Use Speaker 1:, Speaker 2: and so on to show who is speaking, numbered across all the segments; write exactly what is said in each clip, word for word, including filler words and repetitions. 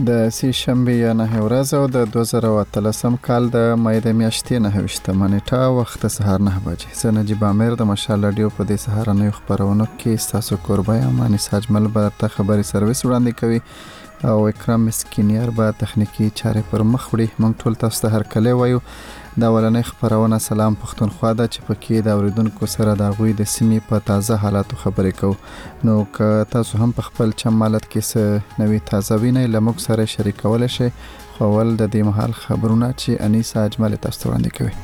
Speaker 1: د سې شنبې یا نهه ورځ او د دوه زره اتلسم کال د مې د میاشتې نهه ویشتمه نیټه وخت سهار نه بجې. زه نجیب امیر د مشال رادیو په دې سهارنۍ خبرونو کې ستاسو کوربه یم. مانی ساجمل به ته خبري سرویس وړاندې کوي او اکرام مسکینیار به تخنیکی چارې پر مخ وړي. موږ ټول تاسو ته هر کله وایو دا ولنې خبرونه سلام پښتونخوا ده چې پکې د اوریدونکو سره د غوي د سیمې په تازه حالاتو خبرې کوو. نو که تاسو هم په خپل چمالت کې څه نوې تازه وینئ لموږ سره شریکول شئ. خو ول د دې مهال خبرونه چې انیسا اجمل تاسو ته وړاندې کوي.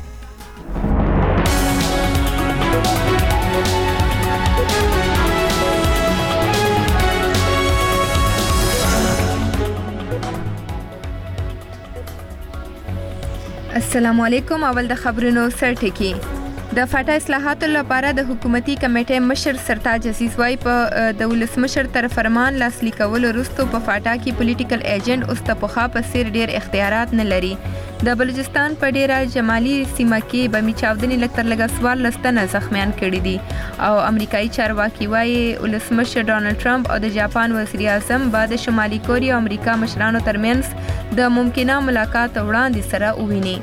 Speaker 2: السلام علیکم. اول د خبرونو سرټکی. د فاټا اصلاحاتو لپاره د حکومتي کمیټې مشر سرتاج عزیز وای په د ولسمشر تر فرمان لاسلیک کول وروسته په فاټا کې پولیټیکل ایجنټ اوس ته پخا په سیر ډیر اختیارات نه لري. د بلوچستان په ډیره جمالي سیمه کې بمی چاودنې لکتر لګا سوال لستنه زخمیان کړي دي او امریکایي چارواکي وایي ولسمشر ډانلډ ټرمپ او د جاپان وزیر اعظم بعد شمالي کوریا او امریکا مشرانو ترمنځ د ممکنه ملاقات وړاندې سره وویني.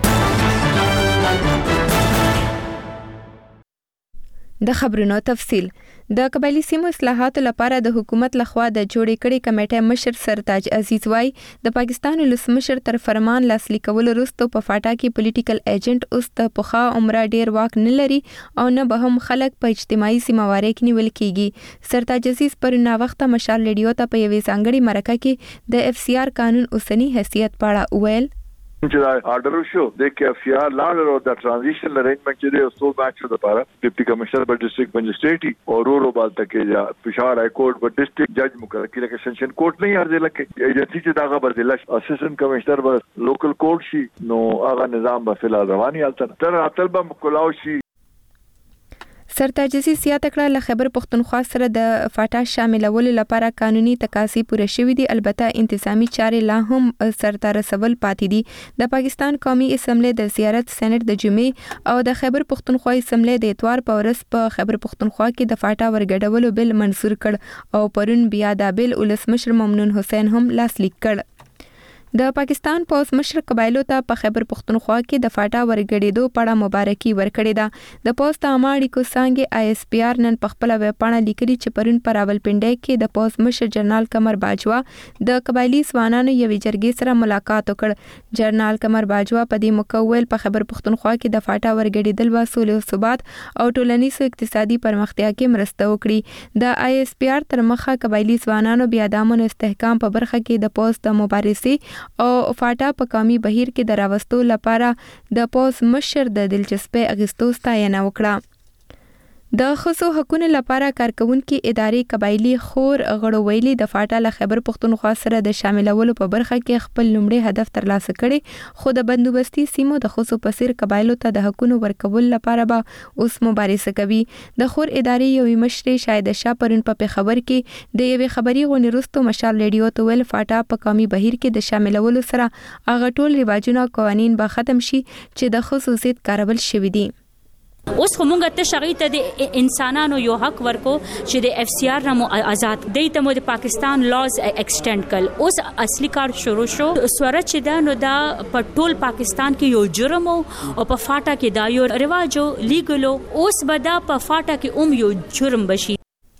Speaker 2: د خبرونو تفصیل. د قبایلی سیمو اصلاحاتو لپاره د حکومت لخوا د جوړې کړې کمیټې مشر سرتاج عزیز وای د پاکستان ولسمشر تر فرمان لاسلیک کول وروسته په فاټا کې پولیټیکل ایجنټ اوس ته پخا عمره ډیر واک نه لري او نه به هم خلک په اجتماعي سیمواري کې نیول کیږي. سرتاج عزیز پر نا وخته مشال رادیو ته په یوې ځانګړي مرکه کې د اف سی آر قانون اوسنی حیثیت پاړه ویل
Speaker 3: چې دا آرډر شو د کې اف سی آر لاړ او د ترانزیشن ارینجمنت چې د سو بچ لپاره ډیپټي کمشنر په ډیسټریکټ مجسټریټي او رورو بالته کې یا پېښور هاي کورټ په ډیسټریکټ جج مقرر کړي چې سنشن کورټ نه ارزه لکه ایجنسی چې دا خبر دی لښ اسسټنټ کمشنر به لوکل کورټ شي نو هغه نظام به فل رواني حالت تر اتل به مکلاو شي.
Speaker 2: سرتاج عزیز زیاته کړه له خبر پښتونخوا سره د فاټا شاملولو لپاره قانوني تقاضي پوره شوې دي. البته انتظامی چارې لا هم سرته رسول پاتې دي. د پاکستان قومي اسمبلی د زیارت سېنات د جمعې او د خبر پښتونخوا اسمبلی د اتوار په ورځ په خبر پښتونخوا کې د فاټا ورګډولو بل منظور کړ او پرون بیا د بل ولسمشر ممنون حسین هم لاسلیک کړ. د پاکستان پوز مشر قبایلو ته په خبر پښتونخوا کې د فاټا ورګډېدو پړه مبارکي ورکړې ده. د پوز ته اماړیکو څنګه آی اس پی آر نن په خپل ویب پاڼه لیکلي چې پرون پر راولپنډۍ کې د پوز مشر جنرال قمر باجوا د قبایلی ځوانانو یوې جرګې سره ملاقات وکړ. جنرال قمر باجوا په دې مکول په خبر پښتونخوا کې د فاټا ورګډېدل و سولې او ثبات او ټولنیز اقتصادي پرمختیا کې مرسته وکړي. د آی اس پی آر تر مخه قبایلی ځوانانو بیا د امن استحکام په برخه کې د پوز د مبارزې او فاټا په قومي بهیر کې د راوستو لپاره د پوز مشر د دلچسپۍ اغستو ستاینه وکړه. د خصو حقوقو لپاره کارکونکو ادارې قبایلی خور غړو ویلي د فاټا له خبر پښتونخوا سره د شاملولو په برخه کې خپل لومړی هدف ترلاسه کړي خو د بندوبستي سیمو د خصو پسیر قبایلو ته د حقوقو ورکول لپاره به اوس مبارزه کوي. د خور ادارې یوې مشر شاهد شاه پرون په خبر کې د یوې خبري غونډې وروسته مشال رادیو ته ویل فاټا په قومي بهیر کې د شاملولو سره هغه ټول رواجونه قوانین به ختم شي چې د خصو ضد کارول شوي دي.
Speaker 4: اوس خو مونږ ته شغی ته د انسانانو یو حق ورکو چې د اف سی آر نمو آزاد دی ته مو د پاکستان لاز ایکسټند کړ. اوس اصلي کار شروع شو سوره چې دا نو دا په ټول پاکستان کې یو جرم او په فاټا کې دا یو رواجو لیګلو اوس به دا په فاټا کې اوم یو جرم بشي.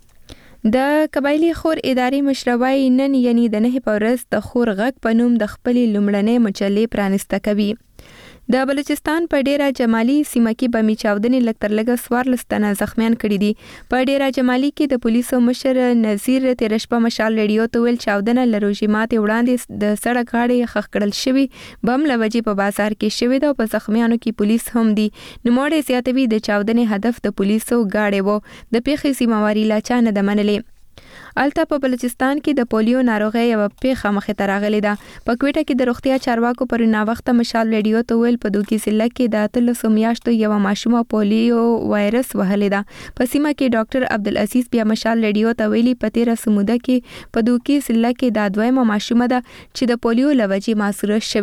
Speaker 2: د قبایلی خور ادارې مشروي نن یعنی د نه په ورځ د خور غږ په نوم د خپل لومړنۍ مجلې پرانسته کوي. د بلوچستان په ډیره جمالي سیمه کې بمی چاودنې لکتر لګا سوار لستنه زخمیان کړي دي. په ډیره جمالي کې د پولیسو مشر نذیر تیرشپه مشال رادیو ته ویل چاودنه لروجمات وړاندې د سړک غاړې خخ کړل شوی بم لوجې په بازار کې شوی دا په زخمیانو کې پولیس هم دي. نموړې زیاتوي د چاودنې هدف د پولیسو غاړې وو د پیښې سیمواري لا چا نه دمنلې. الته په بلوچستان کې د پولیو ناروغي یو پیښه مخه ته راغلې ده. په کوټه کې د روغتیا چارواکو پر نا وخت مشال رادیو ته ویل په دوکي ضلع کې د اتلسو میاشتو یو ماشومه پولیو وایرس وهلې ده. په سیمه کې ډاکټر عبدالعزیز بیا مشال رادیو ته ویلي په تیر سموده کې په دوکي ضلع کې د دویمه ماشومه ده چې د پولیو لوجې ماسوره شوې ده.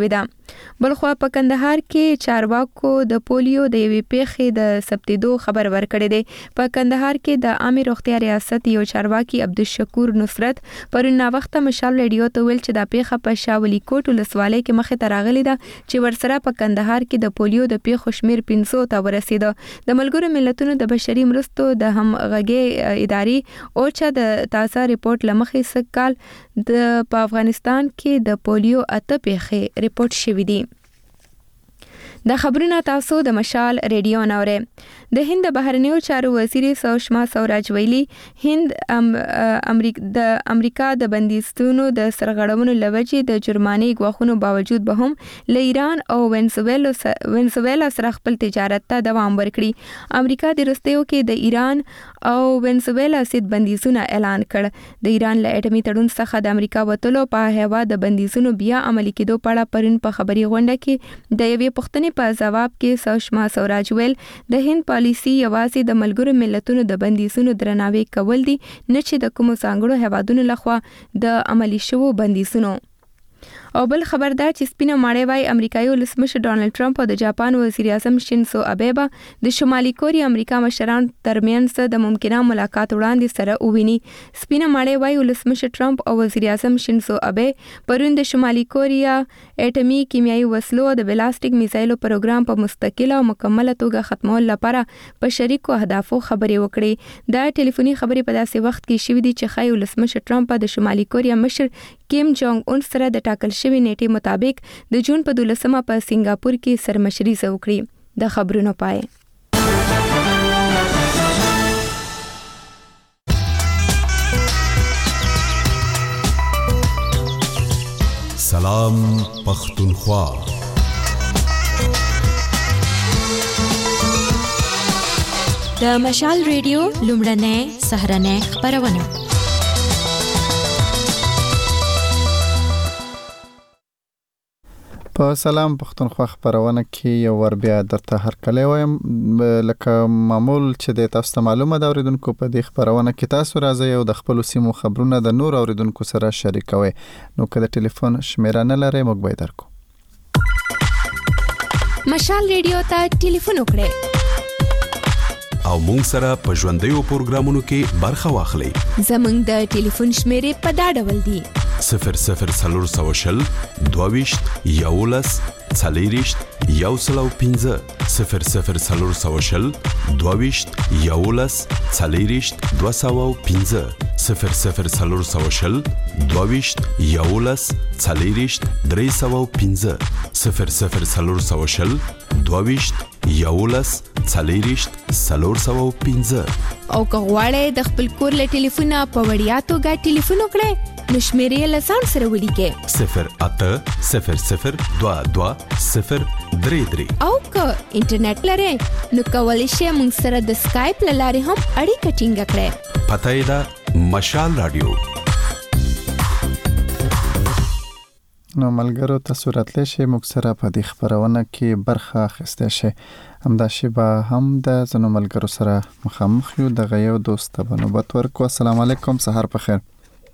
Speaker 2: بلخوا په کندهار کې چارواکو د پولیو د یوې پیښې د ثبتېدو خبر ورکړی دی. په کندهار کې د عامه روغتیا ریاست یو چارواکي عبدالشکور نصرت پرون ناوخته مشال ریډیو ته ویل چې دا پیښه په شاولی کوټ ولسوالۍ کې مخې ته راغلې ده چې ورسره په کندهار کې د پولیو د پیښو شمیر پنځو ته ورسېده. د ملګرو ملتونو د بشري مرستو د همغږۍ ادارې اوچا د تازه ریپورت لمخې سکال د په افغانستان کې د پولیو اته پیښې ریپورت شوې دي. د خبرونه تاسو د مشال ریډیو نوري. د هند بهرنیو چارو وزیر سوشما سوراج ویلي هند ام امریکا د امریکا د بندیستونو د سرغړونو لوجې د جرماني غوښنو باوجود به هم له ایران او وینزویلا وینزویلا سره خپل تجارت ته دوام ورکړي. امریکا د وروستیو کې د ایران او وینزویلا سید بندیزونه اعلان کړ. د ایران له اټومي تړون څخه د امریکا وټلو په هوا د بندیزونو بیا عملي کېدو په اړه پرون په خبري غونډه کې د یوې پوښتنې په جواب کې سوشما سوراج ویل د هند پالیسي یوازې د ملګرو ملتونو د بندیزونو درناوی کول دي نه چې د کومو ځانګړو هیوادونو لخوا د عملي شوو بندیزونو. او بل خبردار چې سپینه ماړی وای امریکایي ولسمشر ډانلډ ټرمپ او د جاپان وزیر اعظم شینزو ابه به د شمالي کوریا امریکا مشران ترمنځ د ممکنه ملاقات وړاندې سره وویني. سپینه ماړی وای ولسمشر ټرمپ او وزیر اعظم شینزو ابه پرون د شمالي کوریا اټومي کیمیاوي وسلو او د بلاستیک میزایلو پروګرام په مستقله او مکمله توګه ختمول لپاره په شریکو اهدافو خبرې وکړې. دا ټلیفوني خبرې په داسې وخت کې شوې دي چې خای ولسمشر ټرمپ د شمالي کوریا مشر کیم جونګ اون سره د ټاکل شوی نیټې مطابق د جون په دولسمه په سنگاپور کې سرمشري وکړي. د خبرونو پای.
Speaker 5: سلام پختونخوا.
Speaker 6: د مشال ریډیو لومړنۍ سهرنۍ خبرونه.
Speaker 1: په سلام پختونخوا خبرونه کې یو ور بیا درته هرکلی وایم. لکه معمول چې د تاسو ته معلومه ده اوریدونکو په دې خبرونه کې تاسو راځي او د خپل سیمو خبرونه د نور اوریدونکو سره شریکوي. نو که د ټلیفون شمیره نه لرئ موږ به درکو.
Speaker 2: مشال ریډیو ته ټلیفون وکړئ
Speaker 5: او مونږ سره په ژوندیو پروګرامونو کې برخه واخلئ.
Speaker 2: زمونږ د ټلیفون شمیرې په دا ډول دي:
Speaker 5: صفر صفر څلور سوه شل دوهویشت یولس څلېرویشت یو سل او پنځه صفر صفر څلور سوه شل دوهویشت یولس څلېرویشت دوه سوه او پنځه صفر صفر څلور سوه شل دوهویشت یولس څلېرویشت درې سوه او پنځه صفر صفر څلور سوه شل دوهویشت یولس څلېرویشت څلور سوه او پنځه.
Speaker 2: او که غواړئ د خپل کور له ټلیفونه په وړیا توګه ټلیفون وکړئ نو شمیرې له ځان سره ولیکئ:
Speaker 5: صفر اته صفر صفر دوه دوه صفر درې درې.
Speaker 2: او که انټرنیټ لرئ نو کولی شئ موږ سره د سکایپ له لارې هم اړیکه ټینګه کړئ.
Speaker 5: پته یې ده مشال رادیو.
Speaker 1: نو ملګرو تاسو راتلی شئ موږ سره په دې خبرونه کې برخه اخیستی شئ. همداسې به هم د ځینو ملګرو سره مخامخ یو. دغه یو دوست ته به نوبت ورکړو. السلام علیکم، سهار په خیر.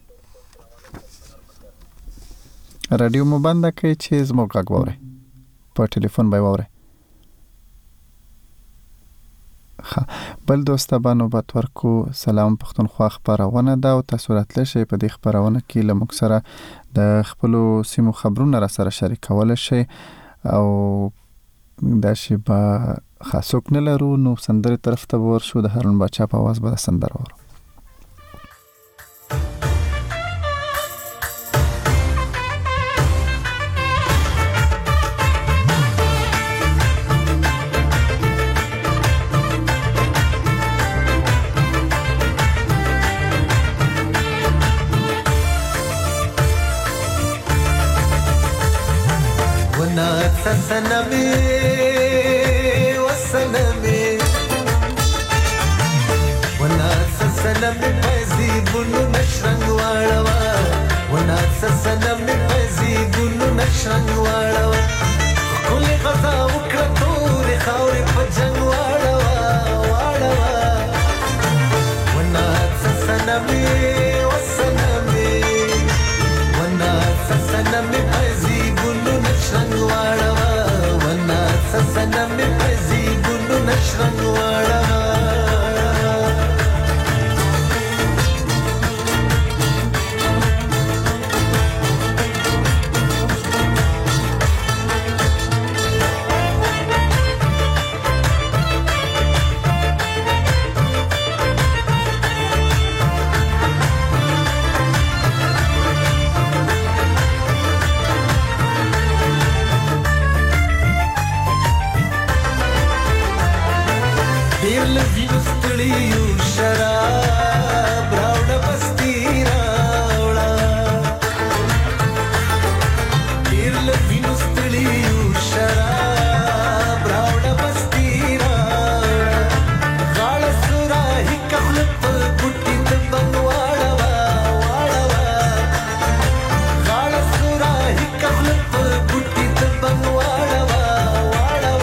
Speaker 1: رادیو مو بنده کړئ چې زموږ غږ واورئ. په ټلیفون به یې واورئ. بل دوست ته به نوبت ورکړو. سلام پختونخوا خبرونه ده او تاسو راتلی شئ په دې خبرونه کې له موږ سره د خپلو سیمو خبرونه را سره شریکولی شئ. او دا شی به خاصوک نه لرو نو سندرې طرف ته ورشو. د هارون باچا په आवाज به سندره وورو.
Speaker 7: سنمي وسنمي وناس سنمي فزيبن نشرن واړوا وناس سنمي فزيبن نشرن واړوا كل غزا وکړه خاورې په جنگ واړوا واړوا وناس سنمي وسنمي وناس سنمي فزيبن نشرن واړوا ستړیو شراب راوړه پستی راوړه ډیر له وینو ستړیو شراب راوړه پستی راوړه غاړه سوراهي کخل په ګوټي د بنګ واړه واړه غاړه سوراهي کخل په ګوټي د بنګ واړه واړه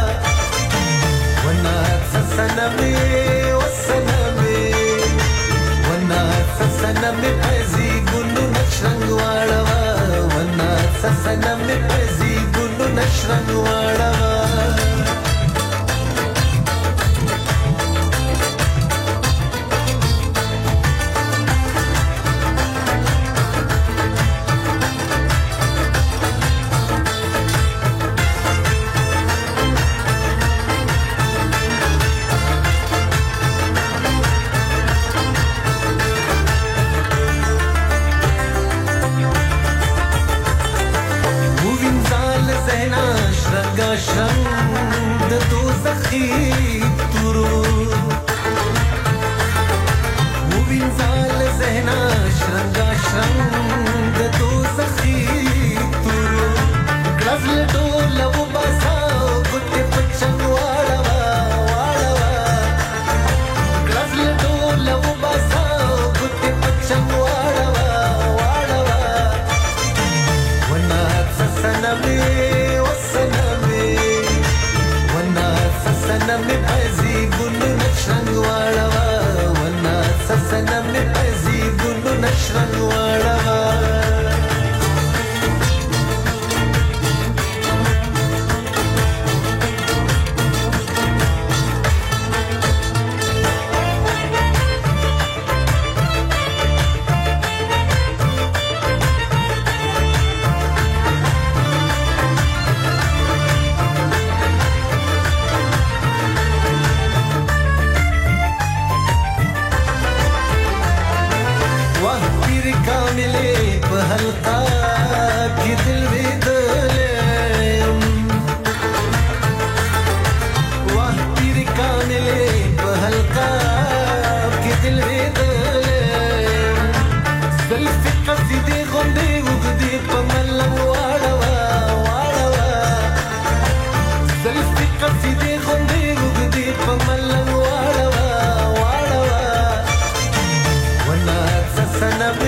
Speaker 7: ونا سسنمه وسنمه ونا سسنمه پزي ګلو نشرنګ واړه ونا سسنمه پزي ګلو نشرنګ واړه شرنګ د دوزخي تورو ووینځال زهنا شرنګ شرنګ د دوزخي تورو غزل ډول و باساو ګټه پچنګ واړه واړه غزل ډول و باساو ګټه پچنګ واړه واړه ونا سسنمه سسنمه پزي ګلو نشرنګ واړه ونا سسنمه پزي ګلو نشرنګ واړه हल्का की दिल भी दलेम वाह पीर का मिले हल्का की दिल भी दलेम जुल्फ कसीदे गोंदे उगदी पमलंग वाड़ा वाड़ा जुल्फ कसीदे गोंदे उगदी पमलंग वाड़ा वाड़ा वना ससनबे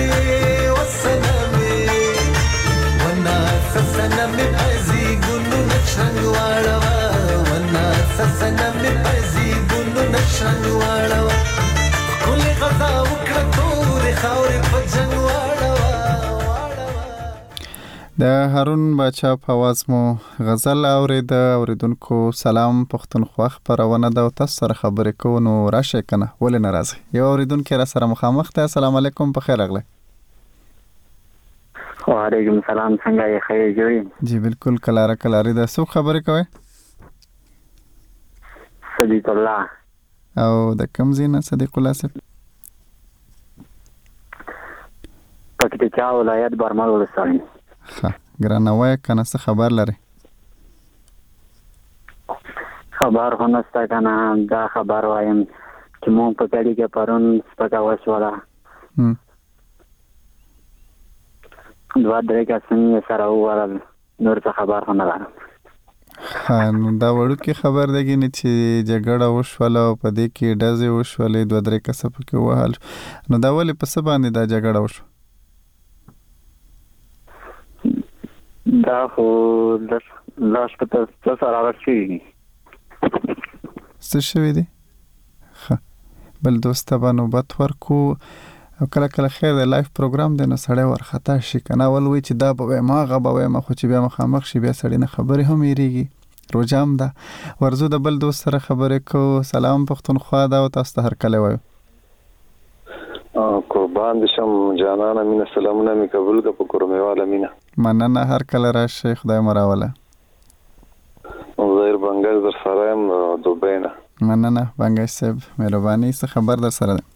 Speaker 7: سسنمه پزي ګلو نشرنګ واړه ونا سسنمه پزي ګلو نشرنګ واړه کول غزا وکړه تور خاورې په جنګ واړه
Speaker 1: د هارون بچا په आवाज مو غزل اورید. اوریدونکو سلام، پښتونخوا خبرونه ده او تاسو سره خبرې کوو، نو راشه کنه ولې ناراضي. یو اوریدونکو را سره مخامخ ته. السلام علیکم، په خیر راغلی.
Speaker 8: وعلیکم السلام، څنګه یې؟ خیر جوړی؟
Speaker 1: جی بالکل کلاره کلاری ده. څو خبرې کوي؟
Speaker 8: صدیق الله.
Speaker 1: او د کوم ځای نه صدیق الله صاحب؟
Speaker 8: پکتیکا ولایت برمل ولسوالۍ.
Speaker 1: ښه ګرانه وایه کنه څه خبر لري؟
Speaker 8: خبر خو نسته کنه، دا خبر وایم چې مونږ په کلي کې پرون سپکه وشوله، دوه درې کسان یې سره ووهل، نور څه خبر خو نه لرم.
Speaker 1: ښه نو دا وړوکې خبر دی ګینې چې جګړه وشوله او په دې کې ډزې وشولې، دوه درې کسه پکې ووهل، نو دا ولې په څه باندې دا جګړه وشوه؟
Speaker 8: دا خو لاس په څه سره راشوي دي.
Speaker 1: څه شوي دي؟ ښه بل دوست ته به نوبت ورکو، او کله کله خیر د لایف پروګرام دی نو سړی ورخطا شي کنه، اول وایي چې دا به وایم هغه به وایم، خو چې بیا مخامخ شي بیا سړی نه خبرې هم هېرېږي. روجام ده. ورځو د بل دوست سره خبرې کوو. سلام پښتونخوا ده او تاسو ته هرکلی وایو.
Speaker 9: قربان دې شم جانانه، مینه سلامونه مې قبول که په کورمیواله مینه.
Speaker 1: مننه، هر کله راشئ، خدای مو راوله.
Speaker 9: زهیر بنګش در سره یم دوبۍ نه.
Speaker 1: مننه بنګش صاحب، مهرباني. څه خبر در سره ده؟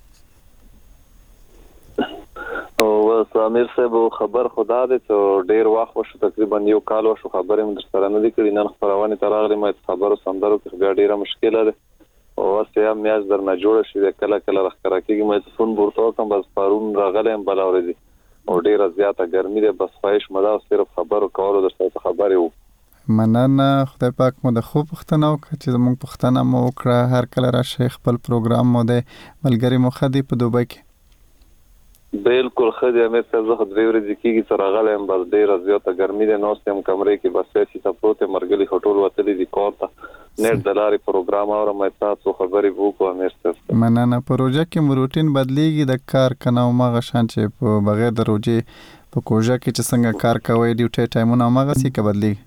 Speaker 9: امیر صاحب خبر خدا دې ته ډیر وخت وشو، تقریبا یو کال وشو خبرې مې در سره نه دي کړې. نن خپرونې ته راغلم، خبرو سندرو کې بیا ډیره مشکله ده او واسه میاز درنه جوړ شي د کله کله راخره کېږي مې فون ورته کوم بس پرون راغلم بل اورېدي او ډیره زیاته ګرمي ده بس خواهش مده صرف خبرو کولو درته خبرې وو
Speaker 1: مننه خدای پاک مو د خوب پختنه وکړه چې زموږ پختنه مو وکړه هر کله راشي خپل پروګرام مو د ملګری مو خدي په دوبۍ کې
Speaker 9: بالکل خدي مې څه زه خدای ورځي کېږي تر راغلم بس ډیره زیاته ګرمي ده نو سم کمرې کې بس چې تاسو مرګلي هټول وتلې دي کوته نت دلاري پروګرام اور مې تاسو خبرې وکړو مېسته
Speaker 1: مننه پروژه کې مو روټین بدليږي د کار کنه او ماغه شان چې په بغیر د روجي په کوجه کې چې څنګه کار کوي ډیوټي ټایمونه ماغه سي کې بدليږي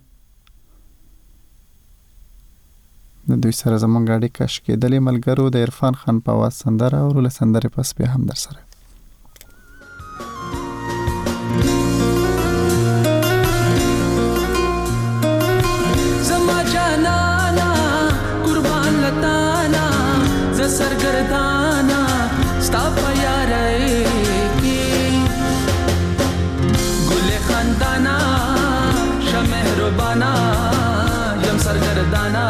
Speaker 1: د دوی سره زمونږ غاډي کش کېدلې ملګرو د عرفان خان په واس سندره او له سندره پس به هم در سره
Speaker 7: زما جانانا قربان لتانا ز سرګردانا ستا په یارې کې ګل خندانا شه مهربانا یم سرګردانا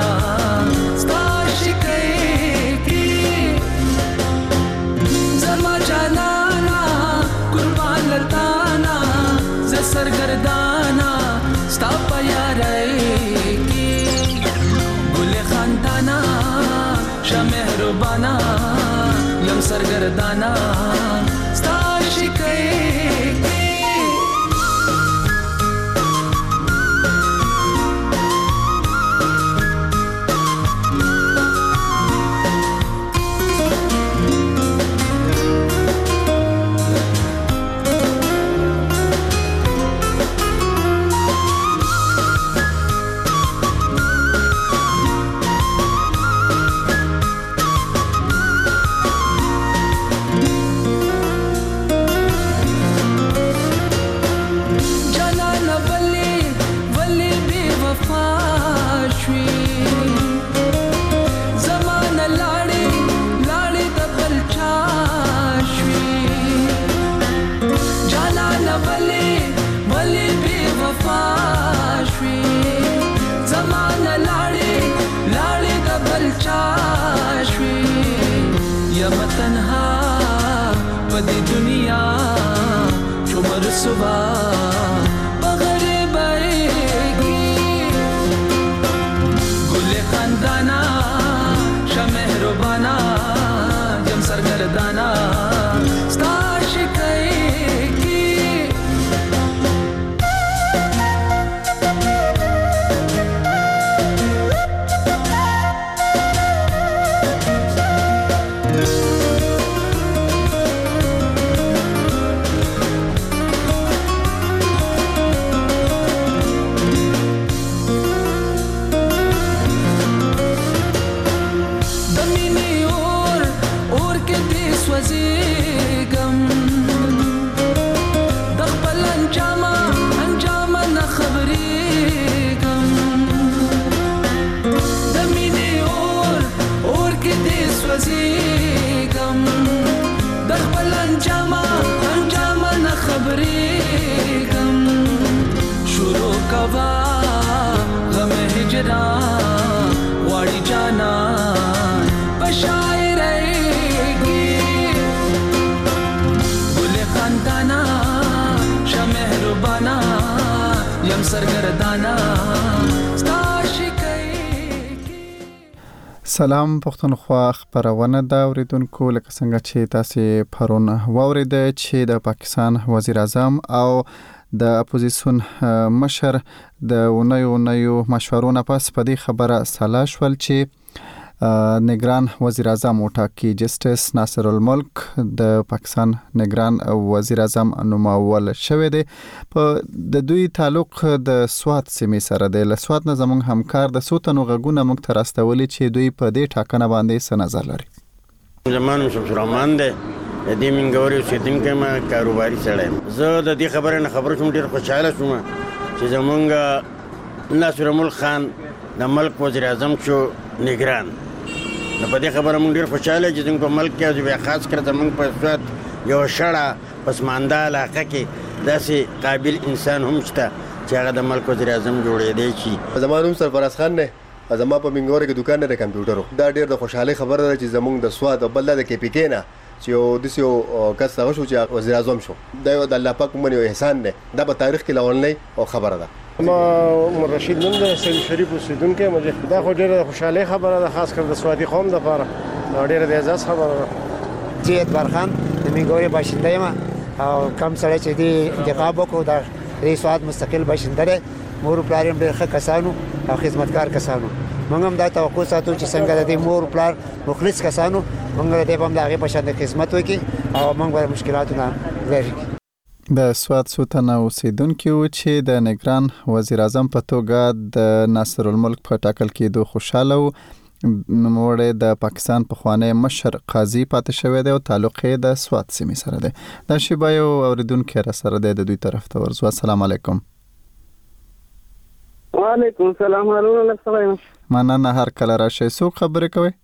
Speaker 7: सरगर्दाना स्ता पया रहेगी गुल खानदाना शाह मेहरबाना यम सरगर्दाना स्ता शिकएगी
Speaker 1: سلام پښتونخوا خبرونه دا اوریدونکو لکه څنګه چې تاسو پرون واورید چې د پاکستان وزیر اعظم او د اپوزیسیون مشر د اونیو اونیو مشورونه پس په دې خبره سلا شول چې نگران وزیر اعظم وټاکي جسټس ناصر الملک د پاکستان نگران وزیر اعظم نومول شوی دی په د دوی تعلق د سوات سیمې سره دی له سوات نه زموږ همکار د سوتنو غږونه موږ ته راستولي چې دوی په دې ټاکنه باندې څه نظر لري
Speaker 10: زمانو شمس رحمان دی د منګوري اوسیدونکی ما کاروباري سړی یم زه د دې خبرې نه خبر شوم ډېر خوشحاله شوم چې زموږ ناصر الملک خان د ملک وزیر اعظم شو نگران نو په دې خبره موږ ډېر خوشاله چې زموږ په ملک کې بیا خاص کر زموږ په سوات یو شړه پسمانده علاقه کې داسې قابل انسان هم شته چې هغه د ملک وزیر اعظم جوړېدی شي.
Speaker 11: زما نوم سرفراز خان دی زما په منګوري کې دکان لري کمپیوټرو دا ډیر د خوشحالي خبره ده چې زمونږ د سواد او بل د کې پی کې نه چې یو د سیو کس هغه شو چې وزیر اعظم شو دا یو د الله پاک مونږ یو احسان دی دا په تاریخ کې لوړنی او خبره ده
Speaker 12: ما عمر رشید نن د سیم شریف اوسیدونکو مجه دا خو ډیره خوشحالي خبره ده خاص کر د سوادي قوم لپاره ډیره د اعزاز خبره ده
Speaker 13: زید برخان د منګوري باشنده یم او کم سره چې دی انتخاب وکړو دا ری سواد مستقل باشنده دی مور پلاریم ډېر ښه کسانو او خدمتګار کسانو موږ هم دا توقع ساتو چې څنګه د دې مور پلار مخلص کسانو موږ د دې په هغه په شان د خدمت وکړي او موږ به مشکلاتونه لري
Speaker 1: د سواد سوتنه اوسیدونکو چې د نگران وزیر اعظم په توګه د ناصر الملک په ټاکل کېدو خوشاله وو نوموړی د پاکستان په خوانی مشر قاضي پاتې شوی دی او تعلق یې د سواد سیمې سره دی. دا شیبه یو اوریدونکی را سره دی د دوی طرف ته ورځو. السلام علیکم.
Speaker 14: وعلیکم السلام ورحمۃ الله.
Speaker 1: مننه هر کله راشي. څوک خبرې کوي؟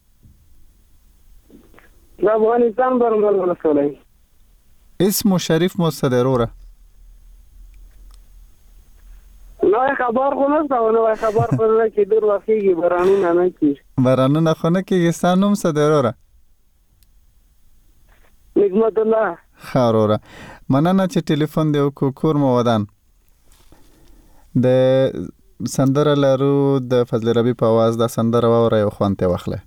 Speaker 14: د افغانستان برمل ولسوالۍ.
Speaker 1: اسمو شریف مصدروره.
Speaker 14: نو خبر خو نه تاو نو خبر خو نه چې دور واقعي برانونه نه کیږي.
Speaker 1: برانونه خو نه کیږي. سانوم صدروره.
Speaker 14: نعمت الله.
Speaker 1: خاروره. مننه چې ټلیفون دی او کور مو ودان. د سندره لرو د فضل ربی په आवाज د سندره وره یو خوانته واخله.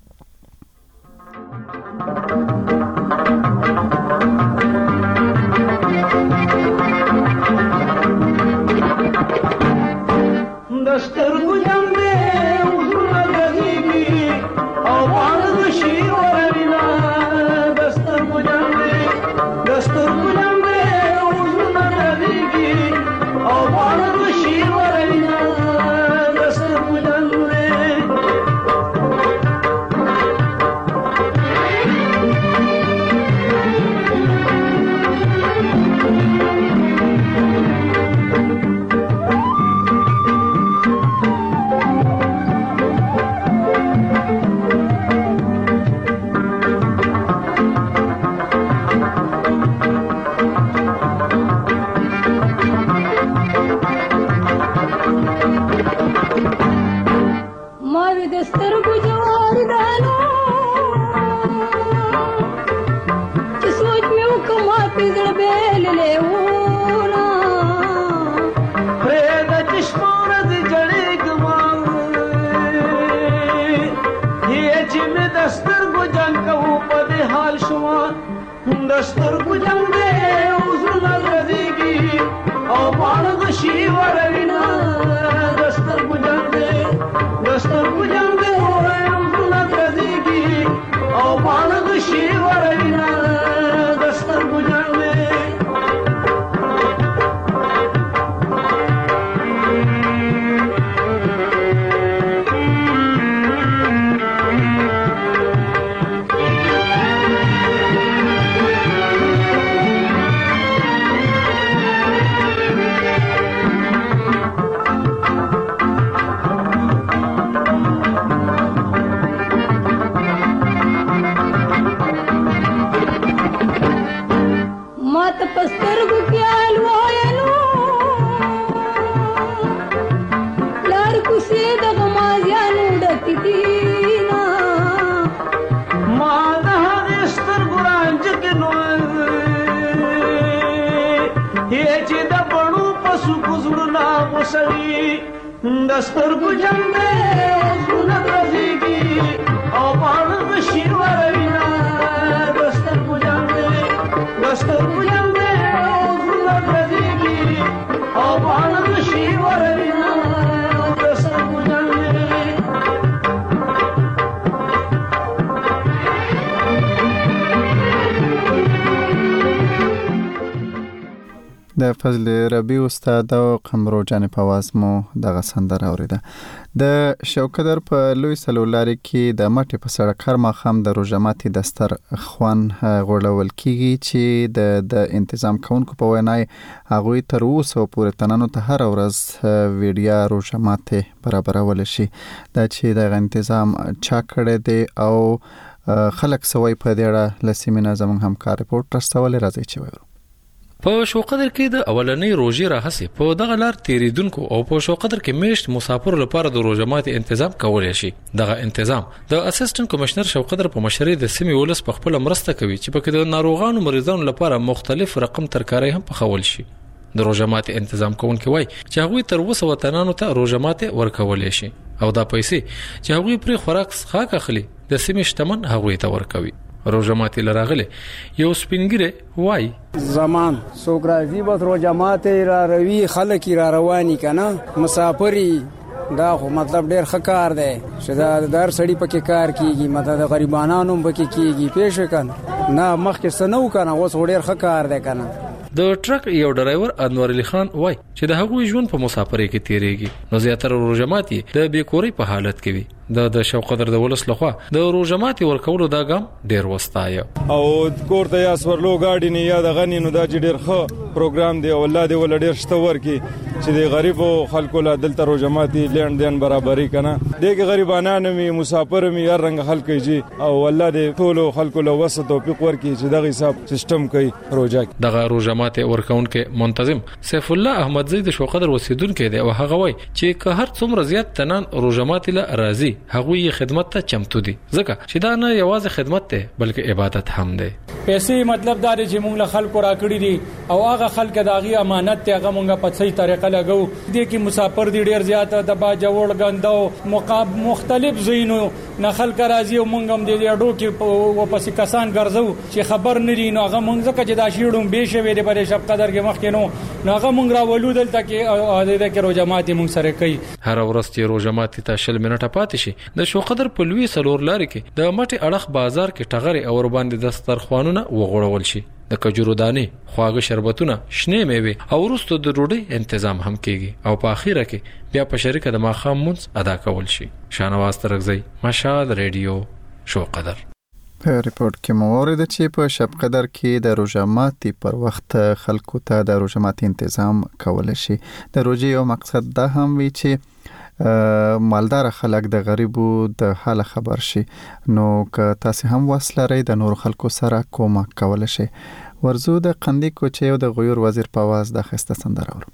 Speaker 7: دستر گجم دے حضور غزیگی او بان غشی ورمینا دستر گجم دے دستر گجم دے حضور غزیگی او بان غشی ورمینا دستر گجم دے دستر گجم دے حضور غزیگی او بان غشی ورمینا دستر گجم دے دستر گجم دے حضور غزیگی او بان غشی ورمینا دستر گجم دے دستر گجم دے سنت رزیگی او بان غشی ورمینا دستر گجم دے دستر گجم دے سنت رزیگی او بان غشی ورمینا دستر گجم دے
Speaker 1: د فضل ربی استاد او قمرو جان په आवाज مو دغه سندره اوریده. د شوکدر په لوی سلولاري کې د مټې په سړک هر ماښام د روزماتي دستر خوان غوړول کیږي چې د د تنظیم کوونکو په وینای هغه تر اوسه پورې تنانو ته هر ورځ ویډیا روزماتي برابرول شي. دا چې د تنظیم چا کړی دی او خلک سوي په دې اړه لسیمه زموږ همکار رپورټ رسول راځي چې وایو.
Speaker 15: په شو قدر کې د اولنۍ روزي راهسي په دغه لار تیریدونکو او په شو قدر کې میشت مسافر لپاره د روزه ماتي تنظیم کولای شي. دغه تنظیم د اسسټنټ کمشنر شو قدر په مشرۍ د سیمې ولس په خپل مرسته کوي چې په کې د ناروغانو مریضانو لپاره مختلف رقم ترکاري هم په خول شي. د روزه ماتي تنظیم کوونکي وای چې هغه تر اوسه وطنانو ته روزه ماتي ورکولای شي او دا پیسې چې هغه پر خوراک څخه اخلي د سیمې شتمن هغه ته ورکوي. روزه ماتي لراغله یو سپینګره وای
Speaker 16: زمان سوګرازي بس روزه ماتي را روي خلک را رواني کنه مسافری دا خو مطلب ډیر خکار دی چې دا در سړی پکې کار کیږي مطلب د غریبانو پکې کیږي پېښ کنه نه مخکې سنو کنه اوس ډیر خکار دی کنه.
Speaker 15: د ټرک یو ډرایور انور علي خان وای چې د هغوی ژوند په مسافرۍ کې تیریږي نو زیاتره روزه ماتي د بیکوري په حالت کې وي. د د شو قدر د ولس لخوا د روزه ماتي ورکولو دا ګام ډیر وستایو
Speaker 17: او کورته یا سورلو گاډي نه یا د غنی نو دا ډیر ښه پروګرام دی او الله دې ول ډیر شته ورکی چې د غریبو خلکو له دلته روزه ماتي لین دین برابرۍ کنه دغه غریبانو می مسافر می هر رنګ خلک جی او الله دې ټول خلکو له وسه توفیق ورکی چې دغه حساب سیستم کوي روزه
Speaker 15: دغه روزه ماتي ورکون کې منتظم سیف الله احمد زید شو قدر وسیدونکو دی او هغه وای چې که هر څومره زیات تنان روزه ماتي له راضي هغه یې خدمت ته چمتو دي ځکه چې دا نه یوازې خدمت ده بلکې عبادت هم ده.
Speaker 18: پیسې مطلب دا چې موږ له خلکو راکړي دي او هغه خلک داغي امانت ته هغه موږ په صحیح طریقه لګو دي کې مسافر دي ډیر زیات د با جوړ غندو مقاب مختلف زینو نه خلک راځي او موږ هم دې اډو کې و پسې کسان ګرځو چې خبر نه لري نو هغه موږ ځکه چې دا شیړم به شوي د پرې شپ قدر کې مخ کې نو نو هغه موږ راولو دلته کې او دې کې روزه ماتي موږ سره کوي.
Speaker 15: هر ورځ چې روزه ماتي ته شل منټه پاتې شي د شو قدر په لوی سلور لاري کې د مټي اړخ بازار کې ټغري او ور باندې دسترخوانونه وغوړول شي د کجورو دانې خواږه شربتونه شنه میوه او وروسته د ډوډۍ تنظیم هم کیږي او په اخیره کې بیا په شریکه د ماخام مونږ ادا کول شي. شانواز ترغزی مشال ریډیو شو قدر.
Speaker 1: په ریپورت کې موارد چې په شب قدر کې د روزه ماتي پر وخت خلکو ته د روزه ماتي تنظیم کول شي. د روزي یو مقصد دا هم وی چې مالدار خلک د غریبو د حال خبر شي نو که تاسو هم وسلري د نور خلکو سره کومک کول شي. ورزو د قندی کوچې او د غیور وزیر په आवाज د خسته سندره ورو.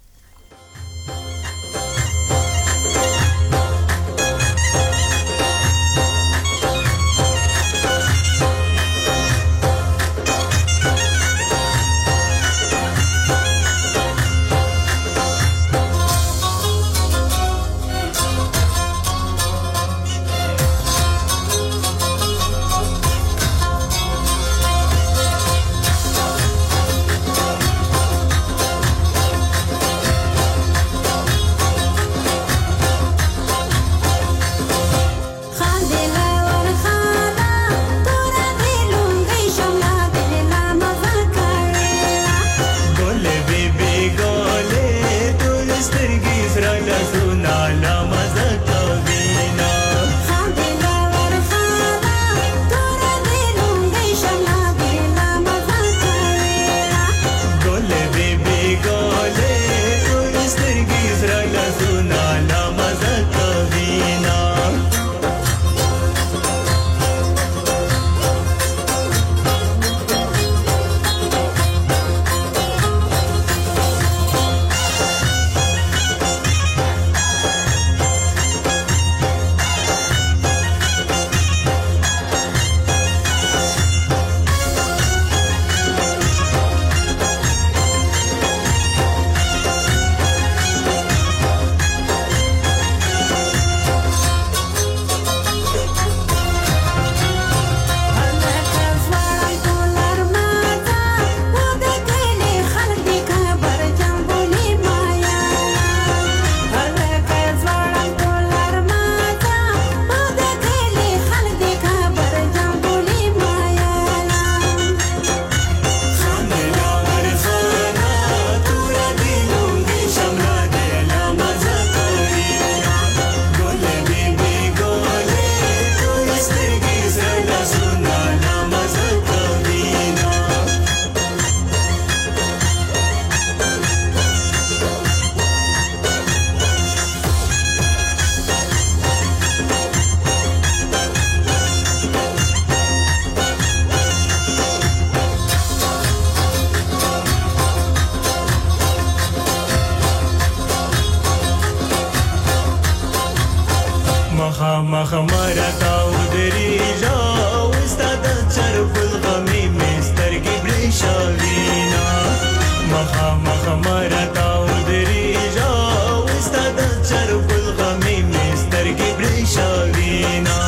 Speaker 7: مخا مخا مرتا ودریجا وستاد چرګل غمي مسترګي برېښاوینا مخا مخا مرتا ودریجا وستاد چرګل غمي مسترګي برېښاوینا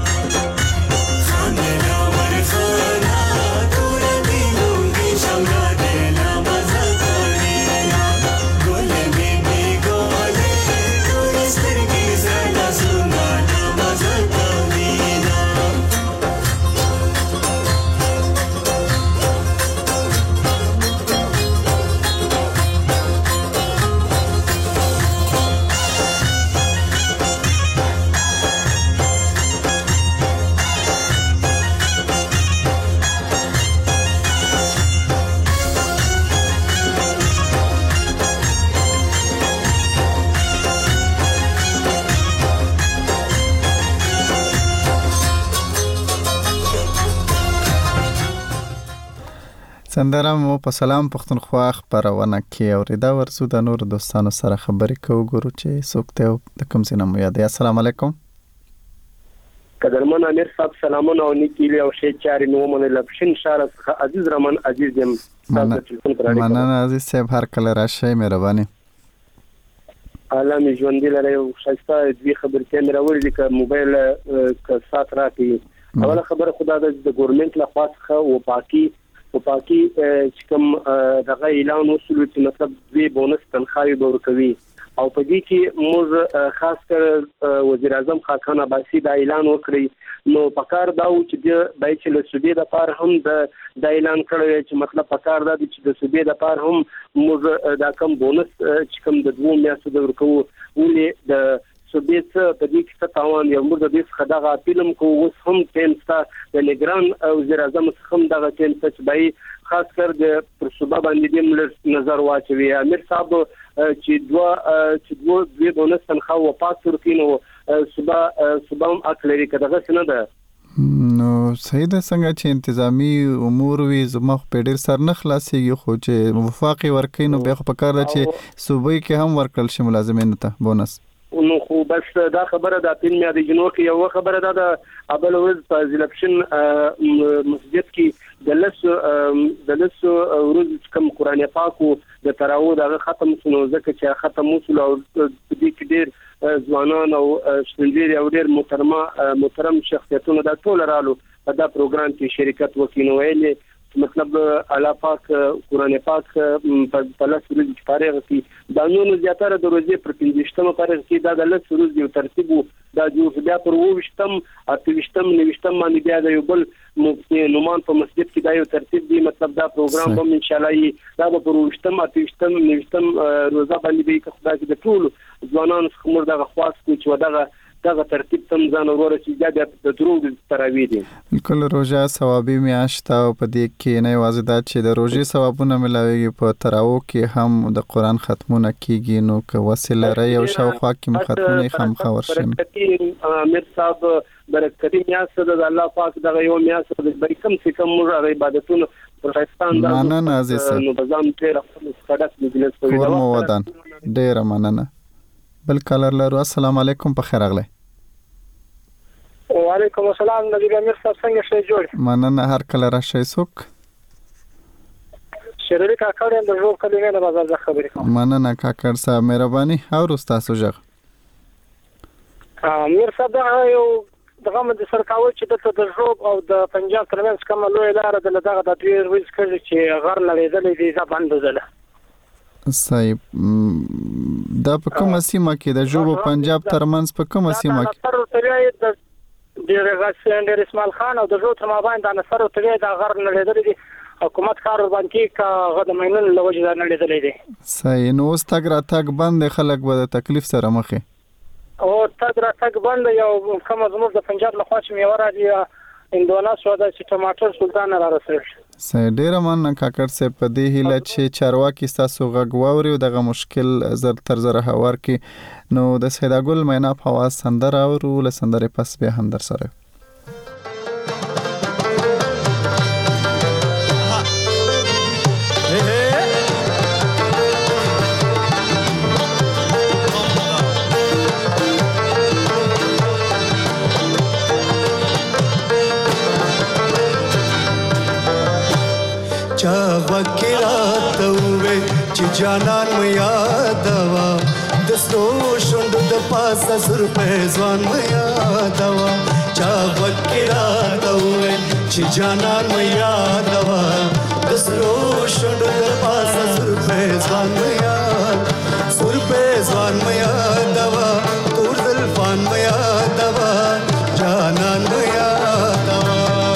Speaker 7: خاندنا ورخانا تور دینونګي شولا دلا مزه کوینا ګل می می ګولې تور سترګي زړه سونا مزه کوینا
Speaker 1: سندره مو په سلام پښتونخوا خبرونه کې اوریدا ورسو د نور دوستانو سره خبرې کوو ګورو چې څوک ته د کوم څه نوم یاد. السلام علیکم.
Speaker 14: قدرمن امیر صاحب سلامونه او نیکی او شی چاري نو مونږ لپشن شاره څخه عزیز رحمان عزیز یم.
Speaker 1: مننه عزیز صاحب هر کله راشي مهرباني.
Speaker 14: الله می ژوند لري او شایسته دې خبرې مې راوړې د موبایل ک سات راکې. اوله خبره خدای د ګورنمنت له خوا څخه او پاکي او پاکي چې کوم دغه اعلان وسلو چې مطلب دوی بونس تنخواهي ورکوي او په دې کې موږ خاص کر وزیر اعظم خاقان عباسی دا اعلان وکړي نو پکار دا و چې د بایچ له سودې د پار هم د د اعلان کړی چې مطلب پکار دا چې د سودې د پار هم موږ دا کم بونس چې کوم د دوه میاشتو د ورکو ولې د سودې څخه په دې کې تاوان یو موږ د دې څخه دغه فلم کو اوس هم ټینستا د لګران وزیر اعظم څخه هم دغه ټینستا چې بای خاص کر د پر صوبه باندې د نظر واچوي. امیر صاحب چې دوا چې دوا دوی بونس تنخواه او پاس ورکینو صوبه صوبه هم اکلري کداغه څنګه ده
Speaker 1: نو صحیح ده څنګه چې انتظامی امور وي زما په ډیر سر نه خلاصيږي خو چې وفاقي ورکینو به په کار ده چې صوبې کې هم ورکل شي ملازمینو ته بونس.
Speaker 14: نو خو بس دا خبره د تین میا د جنو کې یو خبره ده د ابل ورځ په زلپشن مسجد کې د لس د لس ورځ کوم قران پاکو د تراو د ختم شنو ځکه چې ختم وصول او د دې کې ډیر ځوانان او شنډير او ډیر محترمه محترم شخصیتونه د ټول رالو په دا پروګرام کې شرکت وکینو ویلې مطلب الله پاک قران پاک په لاس ورځ فارغ کی دا نو زیاتره د ورځې پر پنځشتمه فارغ کی دا د لاس ورځ یو ترتیب دا جو بیا پر وښتم اتوښتم نوښتم باندې بیا د یو بل مفتي نومان په مسجد کې دا یو ترتیب دی مطلب دا پروګرام هم ان شاء الله دا به پر وښتم اتوښتم نوښتم روزه باندې به خدای دې ټول ځوانان څخه دغه خواص کوي چې دغه دغه ترتیب تم ځان وروره چې د درو تراوی دي.
Speaker 1: بالکل روزه ثوابي میاشت او په دې کې نه یوازې دا چې د روزي ثوابونه ملاويږي په تراو کې هم د قران ختمونه کیږي نو که وسیله را یو شاوخوا کې ختمونه خام خبر شي.
Speaker 14: امیر صاحب برکتي میاشت د الله پاک دغه یو میاشت د بریکم څخه موږ عبادتونه پاکستان د
Speaker 1: مننه عزیز
Speaker 14: نو بزام ډیر خدای دې دې
Speaker 1: کور مو ودان ډیر مننه. بل کالر لرو. السلام علیکم په خیر اغله.
Speaker 19: وعلیکم السلام نجیب امیر صاحب څنګه شې جوړ؟
Speaker 1: مننه هر کله راشي څوک؟
Speaker 19: شریک کاکړ د ژوند کلمه نه بازار ځخ خبرې کوم.
Speaker 1: مننه کاکړ صاحب مهرباني او تاسو ژغ.
Speaker 19: امیر صاحب یو دغه د سرکاوي چې د ژوب او د پنجاب ترمنځ کومه لوی لار د دغه د دوی ورځ کړي چې غر لړېدلې دي ځا بند زله.
Speaker 1: صاحب دا په کومه سیمه کې د جوب پنجاب ترمنځ په کومه سیمه
Speaker 19: کې د ډیرغاسین ډیر اسماعیل خان او د جوب تر مابین د نصر او تګي د غر نړیدل دي حکومت کار باندې کا غد مینن لوجه نړیدل دي.
Speaker 1: صحیح نو اوس تاګ را تاګ بند خلک به د تکلیف سره مخه
Speaker 19: او تاګ را تاګ بند یو کوم زموږ د پنجاب له خوا چې میوه راځي اندونا سودا چې ټماټر سلطان را رسېږي.
Speaker 1: سې ډیر مننه کاکړ سه په دې هیله چې چارواکي تاسو غوغوري او دغه مشکل زر تر زر هوار کې نو د سیدا ګل مینا په आवाज سندره او له سندره پس به هم در سره
Speaker 7: وکراته وې چې جانان مې یادوا د سرو شونډو د پاسه سر پهزوان مې یادوا چا وکراته وې چې جانان مې یادوا د سرو شونډو د پاسه سر پهزوان مې یادوا سر پهزوان مې یادوا تور زلفان مې یادوا جانان مې یادوا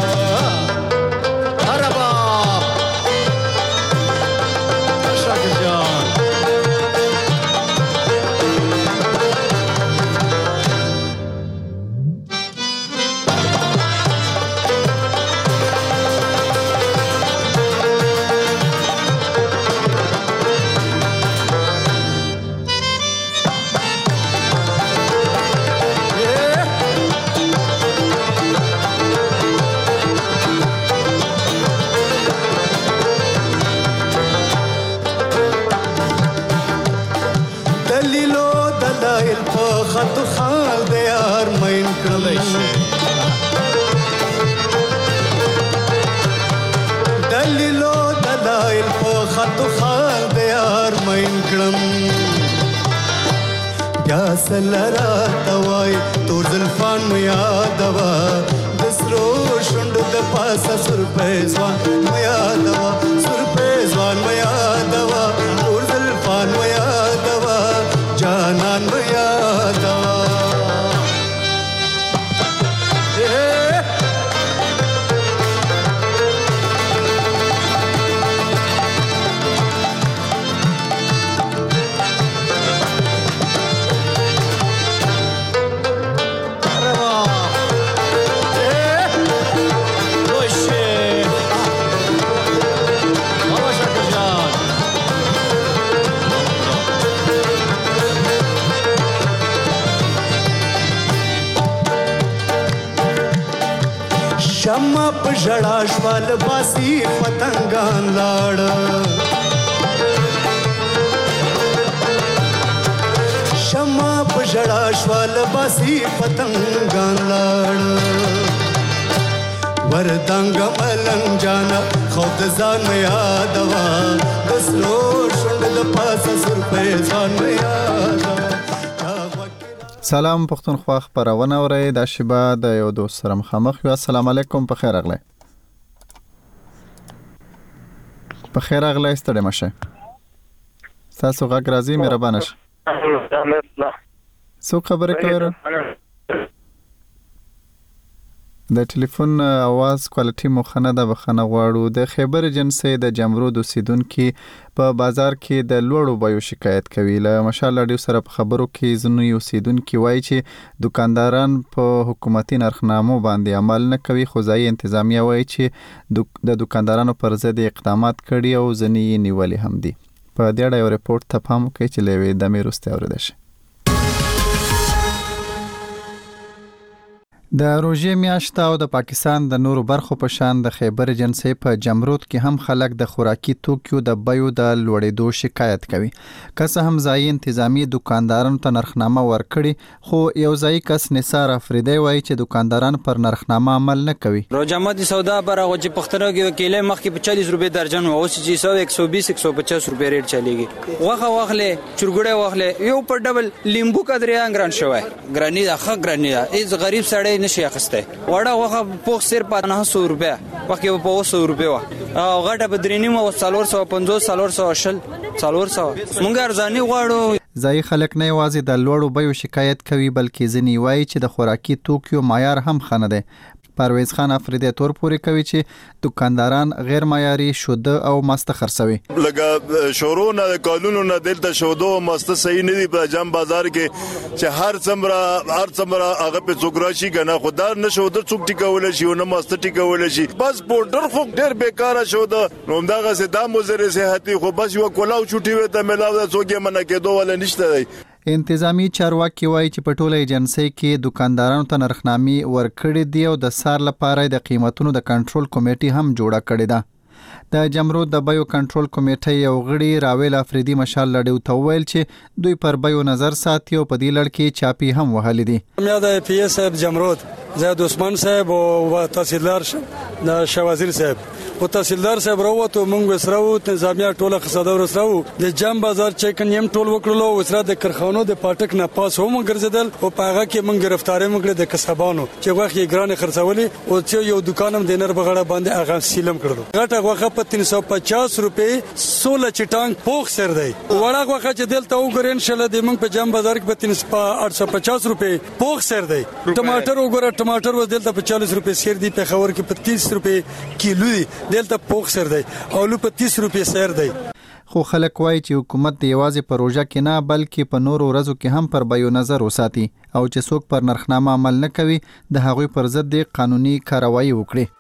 Speaker 7: خط خال د یار مین کړم دلیلو دلایل په خط خال د یار مین کړم یا سلرا توای تور زلفان مې یادوا د سرو شونډو د پاسه سر پهزوان مې یادوا سر پهزوان مې یادوا تور زلفان مې یادوا جانان مې یادوا شمع په ژړا شوال باسي پتنګان لاړ شمع په ژړا شوال باسي پتنګان لاړ وردانګ ملنګ جانا خود ځان یادوا د سرو شونډ د پاسه سر په ځان یادوا
Speaker 1: سلام پښتونخوا خبرونه اورئ د شبا د یو دوست سره مخامخ یو السلام علیکم په خیر اغلی په خیر اغلی ستړي مشه تاسو غږ راځي مهربانه شه څو خبرې کوي د ټلیفون आवाज کوالټي مخنه د بخنه غواړو د خیبر ایجنسی د جمرود اوسیدونکو په بازار کې د لوړو بیو شکایت کوي له ماشاءالله ډیر سره په خبرو کې ځنوي اوسیدونکو وایي چې دکانداران په حکومتي نرخنامو باندې عمل نه کوي خو ځای انتظامیه وایي چې د دکاندارانو پر ضد اقدامات کړي او ځنی نیولې هم دي په دې اړه یو ریپورت ته پام کوي چې لوي د میروسته اوریدل شي د روژې میاشت او د پاکستان د نورو برخو په شان د خیبر ایجنسی په جمرود کې هم خلک د خوراکي توکیو د بیو د لوړېدو شکایت کوي که څه هم ځای انتظامی دکاندارانو ته نرخنامه ورکړي خو یو ځای کس نثار افریدی وایي چې دکانداران پر نرخنامه عمل نه کوي
Speaker 20: روجامت سودا پر او چې پختنو کې کیله مخکې په چالیس روپے درجن او چې سو ایک سو بیس ایک سو پچاس روپے ریټ چلیږي واخه واخله چرګړې واخله یو په ډبل لیمبو کډریا انګران شوی ګرانی دا خ ګرانی دا ایز غریب سړی نشي اخسته وړه واخه په سر په نه سو روپے واکه په سو روپے وا او غټه بدرینی مو څلور سو پنځوس څلور سو شل څلور سو مونږ ارزانی غواړو
Speaker 1: ځای خلک نه یوازې د لوړو بیو شکایت کوي بلکې ځنی وایي چې د خوراکي توکیو معیار هم خنه ده پرویز خان افریدی تور پوری کوي چې دکانداران غیر معیاري شوده او مست خرڅوي
Speaker 21: لکه شورونه د قانونونو دلته شوده او مست صحیح نه دي په جام بازار کې چې هر څمره هر څمره هغه په څوګراشي کنه خدای نه شوده څوک ټیکول شي او نه مست ټیکول شي بس بورډر خو ډیر بیکاره شوده نو دغه سه د مزر صحتي خو بس یو کولاو چټي وي ته ملاو د څوګي منه کېدو ول نشته
Speaker 1: انتظامی چارواکي وایي چې په ټوله ایجنسی کې دکاندارانو ته نرخنامي ورکړې دي او د سار لپاره د قیمتونو د کنټرول کمیټې هم جوړه کړې ده د جمرود د بیو کنټرول کمیټې یو غړي راویل افریدی مشال لړیو ته ویل چې دوی پر بیو نظر ساتي او په دې لړ کې چاپی هم وهلې دي
Speaker 22: مې د پی اس صاحب جمرود زید عثمان صاحب او تحصیلدار د شاه وزیر صاحب
Speaker 16: او تحصیلدار صاحب راوته مونږ وسراو نظامیه ټوله خصاده ورسراو د جام بازار چیک نیم ټول وکړلو وسره د کارخانو د پټک نه پاس هم ګرځیدل او پاغه کې مونږ گرفتاری مونږ د کسبانو چې وخت یې ګران خرڅولې او چې یو دکانم دینر بغړه باندې هغه سیلم کړو غټه وخت په تین سو پچاس روپے سولہ چټانګ پوخ سر دی وړه وخت چې دلته وګورئ ان شاء الله د مونږ په جام بازار کې په تین سو آठ سو پچاس روپے پوخ سر دی ټماټر وګوره ټماټر و دلته په چالیس روپے سر دی په خبر کې په تیس روپے کیلو دی دلته پوخ سر دی او لو په تیس روپے سر دی
Speaker 1: خو خلک وایي چې حکومت د یوازې پروژه کې نه بلکې په نورو ورځو کې هم پر بیو نظر وساتي او چې څوک پر نرخنامه عمل نه کوي د هغوی پر ضد د قانوني کاروایی وکړي.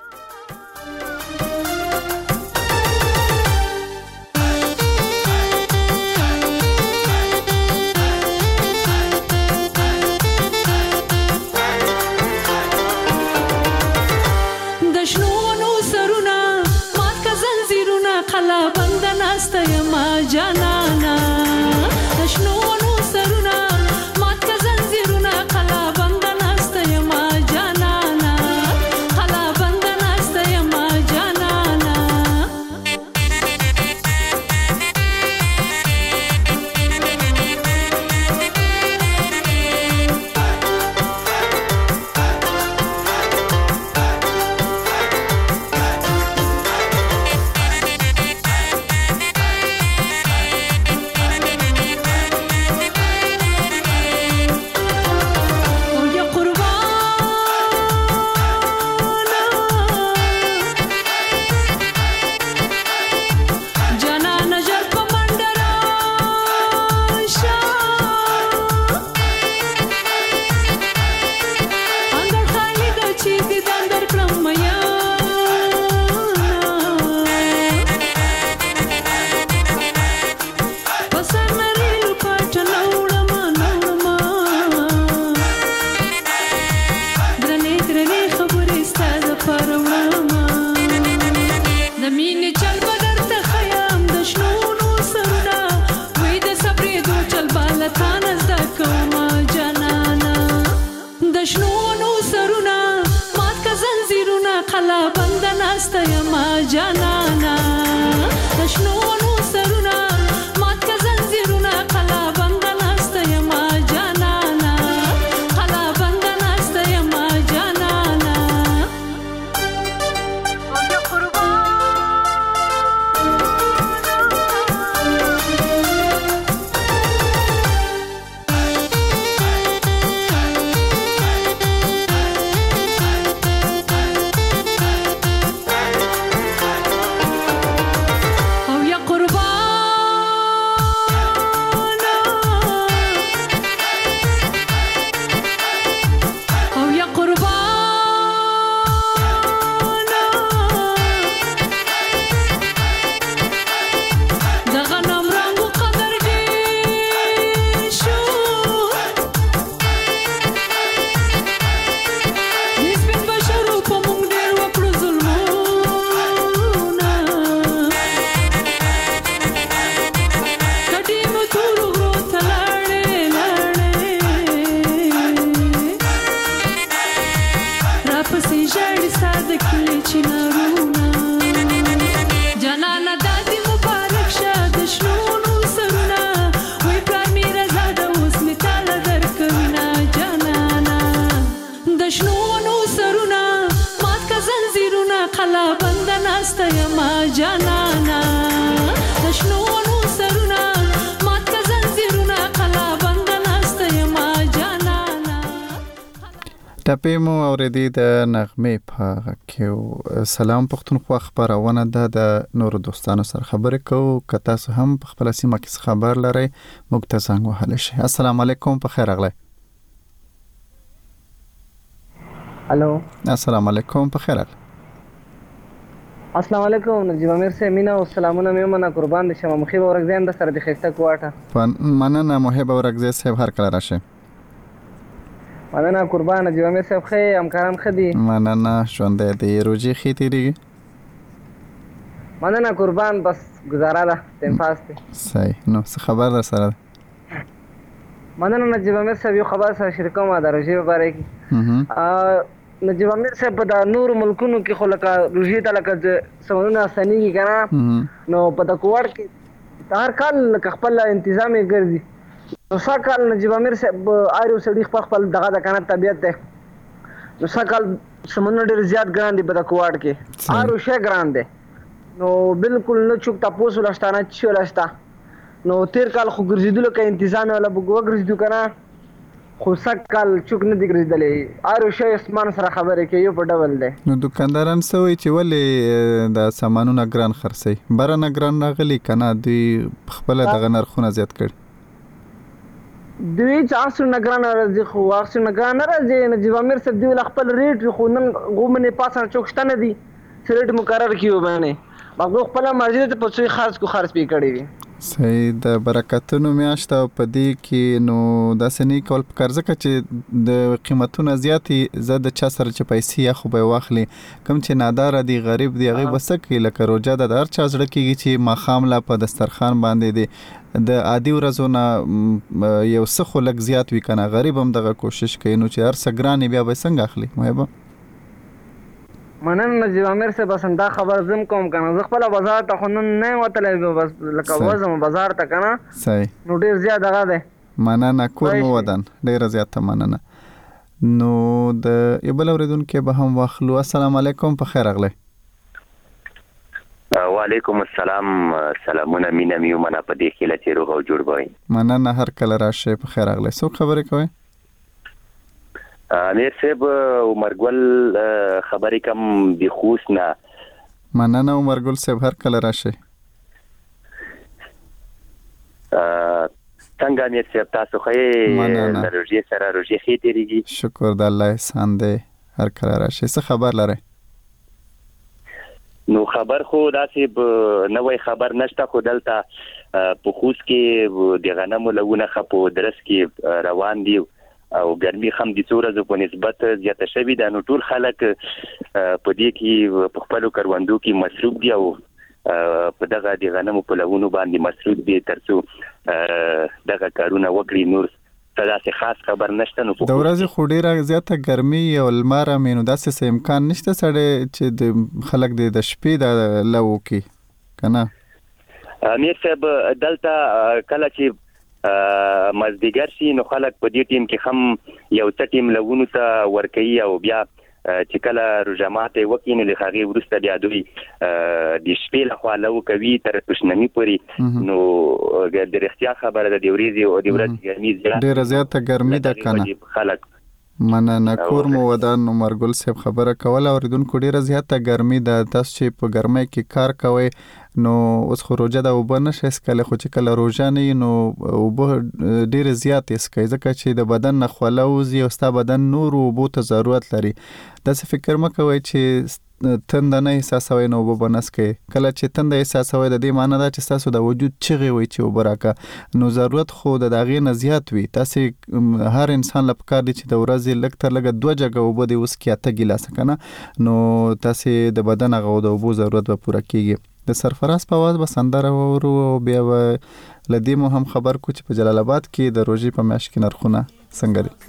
Speaker 1: ټپې مو اورېدې د نغمې په کې سلام پښتونخوا خبرونه ده د نورو دوستانو سره خبرې کوو که تاسو هم په خپل سیمه کې خبر لرئ موږ ته زنګ وهلی شئ. السلام علیکم په خیر راغلی.
Speaker 3: الو
Speaker 1: السلام علیکم په خیر راغلی.
Speaker 3: السلام علیکم نجیب امیر سے مینا او سلامونه مې منه قربان دي شمه مخیب اورګزین د سره د خسته کوټه
Speaker 1: مننه محب اورګزی صاحب هر کله راشه.
Speaker 3: مننه قربان نجیب امیر صاحب خې همکاران خدي
Speaker 1: مننه ژوندې دی روزي خې تیریږي
Speaker 3: مننه قربان بس گزاره ده تیم پاس دي
Speaker 1: صحیح نو څه خبر در سره
Speaker 3: مننه نجیب امیر صاحب یو خبر سره شریکوم د روزي په اړه کې نجیب امیر صاحب په د نور ملکونو کې خو لکه روژې ته لکه سمنونه سنېږي که نه، نو په د کوټ کې هر کال لکه خپل انتظام یې ګرځي. نو سا کال نجیب امیر صاحب هر یو سړي خپل خپل دغه د که نه طبیعت دی، نو سا کال سمنونه ډېر زیات ګران دي په د کوټ کې، هر یو شی ګران دی. نو بالکل نه چوک تپوس ولشته نه چی ولشته. نو تیر کال خو ګرځېدلو که انتظام ولا وګرځېدو که نه، خو سږ کال چوک نه دي ګرځېدلی، هر یو شی اسمان سره خبرې کوي، یو په ډول دی.
Speaker 1: نو دکانداران څه وایي چې ولې د سامانونه ګران خرڅوي؟ بره نه ګران راغلي که نه دوی خپله دغه نرخونه زیات کړي؟
Speaker 3: دوی چې هر څومره ګران راځي خو هر څومره ګران نه راځي. نجیب امیر صاحب دوی له خپل ریټ وي، خو نن غومنې پاسه چوک شته نه دي چې ریټ مقرر کړي وباندې، هغوی خپله مرضي ده په څو یې خرڅ کو خرڅ پې کړی وي.
Speaker 1: صحیح. د برکتونو میاشت او په دې کې نو داسې نه کول پکار، ځکه چې د قیمتونه زیات زه د چا سره چې پیسې یا خو به یې واخلي، کوم چې ناداره دي غریب دي هغوی به څه کوي؟ لکه روژه ده، د هر چا زړه کېږي چې ماښام لا په دسترخوان باندې دی د عادي ورځو نه یو څه خو لږ زیات وي که نه، غریب هم دغه کوشش کوي. نو چې هر څه ګران بیا به یې څنګه اخلي محبه؟
Speaker 3: مننه نجیب امیر صاحب، بس دا خبر زم کوم که نه، زه خپله بازار ته خو نن نه یم وتلی، بس لکه وځم بازار ته که نه.
Speaker 1: صحیح.
Speaker 3: نو ډېر زیات هغه دی.
Speaker 1: مننه، کور مو ودان، ډېره زیاته مننه. نو د یو بل اورېدونکي به هم واخلو. السلام علیکم، په خیر راغلی.
Speaker 4: وعلیکم السلام، سلامونه مینه مې ومنه په دې هیله چې روغ او جوړ به وئ.
Speaker 1: مننه، هر کله راشئ، په خیر راغلی. څوک خبرې کوئ؟
Speaker 4: امیر صاحب عمرګل خبرې کوم د خوست نه.
Speaker 1: مننه عمرګل صاحب، هر کله راشئ.
Speaker 4: څنګه امیر صاحب تاسو ښه یې؟ د روژې سره روژې ښې تېرېږي؟
Speaker 1: شکر د الله احسان دی، هر کله راشئ. څه خبر لرئ؟
Speaker 4: نو خبر خو داسې نوی خبر نشته، خو دلته په خوست کې د غنمو لګونه ښه په درس کې روان دي او ګرمي هم د څو ورځو په نسبت زیاته شوې ده. نو ټول خلک په دې کې په خپلو کروندو کې مصروف دي او په دغه د غنمو په لګونو باندې مصروف دي تر څو دغه کارونه وکړي. نور څه داسې خاص خبر نشته. نو
Speaker 1: د ورځې خو ډېره زیاته ګرمي او لمر هم نو داسې څه امکان نشته سړی چې د خلک د شپې د لو وکړي که نه؟
Speaker 4: امیر صاحب دلته کله چې مازدیګر شي نو خلک په دې ټیم کې هم یو څه ټیم لګونو ته ورکوي او بیا چې کله روژه ماتی وکړي نو له هغې وروسته بیا دوی د شپې لخوا لو کوي تر تشنمي پورې. نو د رښتیا خبره ده د ورځې او د ورځې ګرمي
Speaker 1: ډېره زیاته ګرمي ده که نه؟
Speaker 4: خلک
Speaker 1: مننه، کور مو ودان. عمرګل صاحب خبره کوله. اورېدونکو ډېره زیاته ګرمي ده، تاسو چې په ګرمۍ کې کار کوئ نو اوس خو روژه ده اوبه نشئ څښلی، خو چې کله روژه نه وي نو اوبه ډېرې زیاتې څښئ ځکه چې د بدن نه خوله وځي او ستا بدن نورو اوبو ته ضرورت لري. داسې فکر مه کوئ چې تنده نه احساسوئ نو اوبه به نه څښئ. کله چې تنده احساسوئ د دې معنی ده چې ستاسو د وجود چغې وي چې اوبه راکړه، نو ضرورت خو د هغې نه زیات وي. تاسې هر انسان له پکار دی چې د ورځې لږ تر لږه دوه جګه اوبه دې وڅښي، اته ګیلاسه که نه، نو تاسې د بدن هغه د اوبو ضرورت به پوره کېږي. د سرفراز په اواز به سندره واورو او بیا به له دې مو هم خبر کو چې په جلال آباد کې د روژې په میاشت کې نرخونه څنګه دي.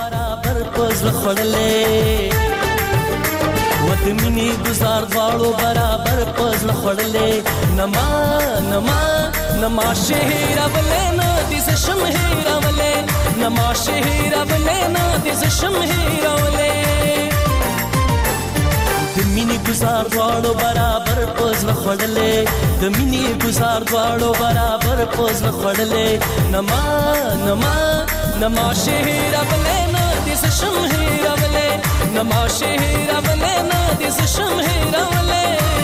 Speaker 7: ودمینی گزار دواړو برابر پزل خړلې نما نما نما شهر ولنا دې شمهیر ولې نما شهر ولنا دې شمهیر ولې دمینی گزار دواړو برابر پزل خړلې دمینی گزار دواړو برابر پزل خړلې نما نما نما شهر ولنا دې شمهیر ولې نما شهر ولنا دې شمهیر ولې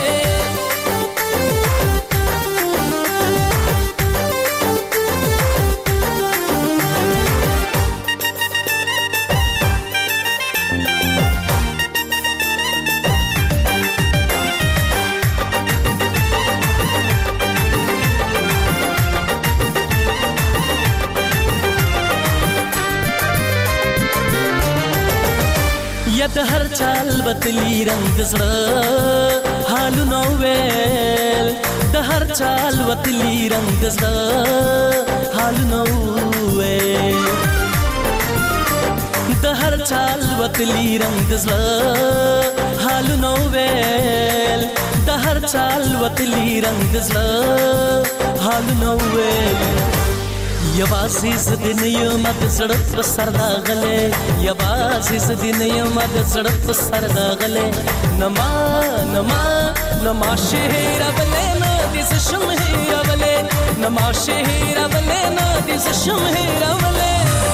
Speaker 7: د هر چال بتلی رنگ زړه حال نو ویل د هر چال بتلی رنگ زړه حال نو ویل د هر چال وتلی رنگ زړه حال نو ویل د هر چال وتلی رنگ زړه حال نو ویل یوازې زدن یم د زړه په سر راغلې یوازې زدن یم د زړه په سر راغلې نما نما نما شهر بلې نه دې شمهیر بلې نما شهر بلې نه دې شمهیر بلې